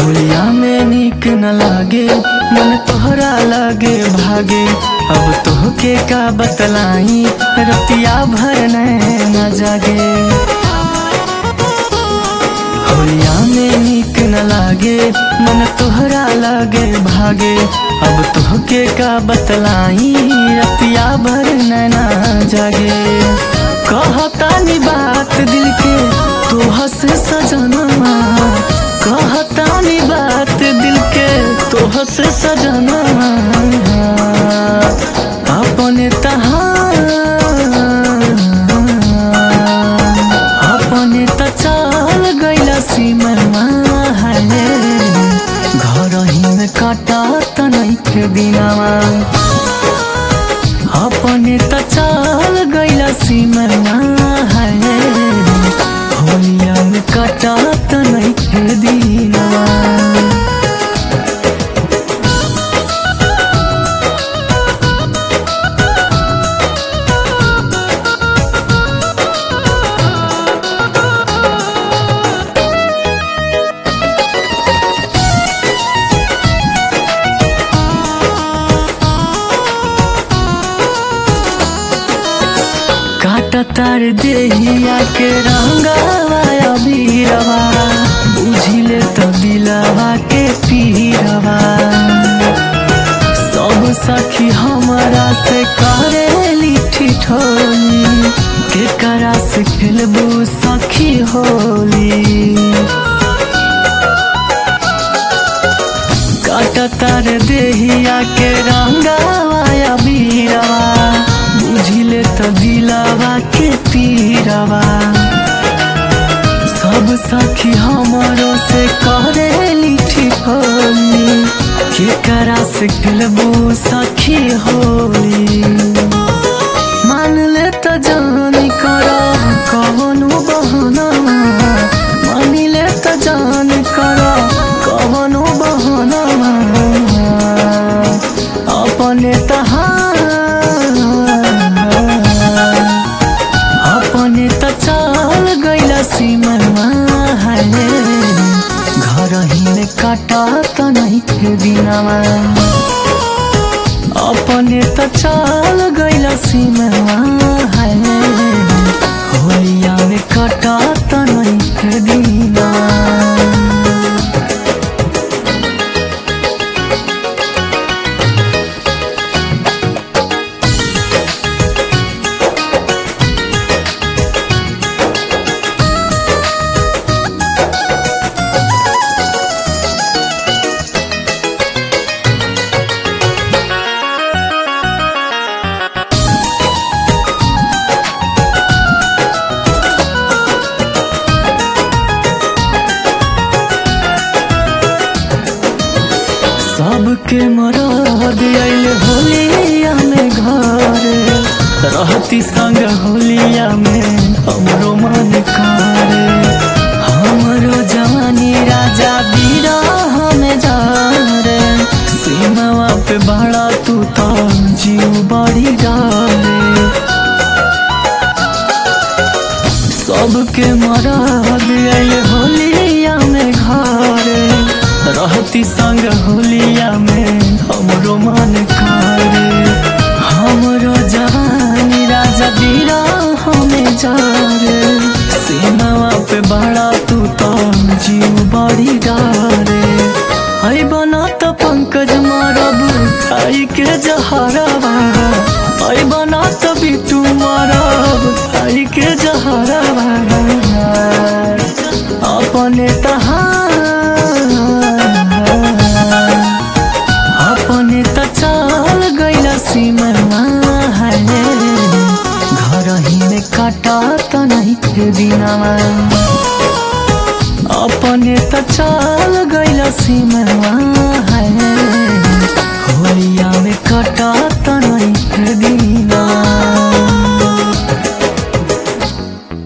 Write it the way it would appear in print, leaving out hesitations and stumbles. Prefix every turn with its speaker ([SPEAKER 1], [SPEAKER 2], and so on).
[SPEAKER 1] होलिया में नीक न लागे मन तोहरा लागे भागे। अब तोहके का बतलाई रतिया भर न जागे। होलिया में नीक न लागे मन तोहरा लागे भागे। अब तोहके का बतलाई रतिया भर न जागे। कहतानी बात दिल के तू हंस सजनमा। कहतानी बात दिल के तू हंस सजनमा। अपने अपने त चल गइला सीमा है। घर ही में काटा त नइखे दिनवा। अपने त चल गइला सीमा है। होलिया में काटा त नइखे दिनवा। तार देहिया के रंगवा अबीरवा। बुझिले तो दिलवा के पीरवा। सब सखी हमरा से करेली ठिठोली। केकरा से खेलबू सखी होली। काट तार देहिया के रंगवा अबीरवा। बुझिले तो दिलवा के पीरवा। सब सखी हमरो से करेली ठिठोली। केकरा से खेलबू सखी होली। मान ले तो जानी कर कवनो बहाना। मान ले तो जान कर कवनो बहाना। अपने अपने त चल गइला सीमा है। घर ही में काटा त नइखे दिनवा। अपने त चल गइला सीमा है। होलिया में काटा त नइखे दिनवा। सबके मरद आइल होलिया में घर। रहती संग होलिया में हमरो मन करे। हमरो जवानी राजा बिरह में जारे। सीमावा पे बड़ा तू तो जीव बड़ी डाले। सबके मरद आइल होलिया में घर। रहती संग होलिया में हमरो मन करे। हमरो जवानी राजा बिरह में जारे। सीमावा पे बड़ा तू तो जीव बड़ी डारे। आई बना तो पंकज मारब आई के जहरवा। आई बना तो बिटू मारब आई के जहरवा। अपने अपने त चल गइला सीमा है। घर ही में काटा त नइखे दिनवा। अपने त चल गइला सीमा है। होलिया में काटा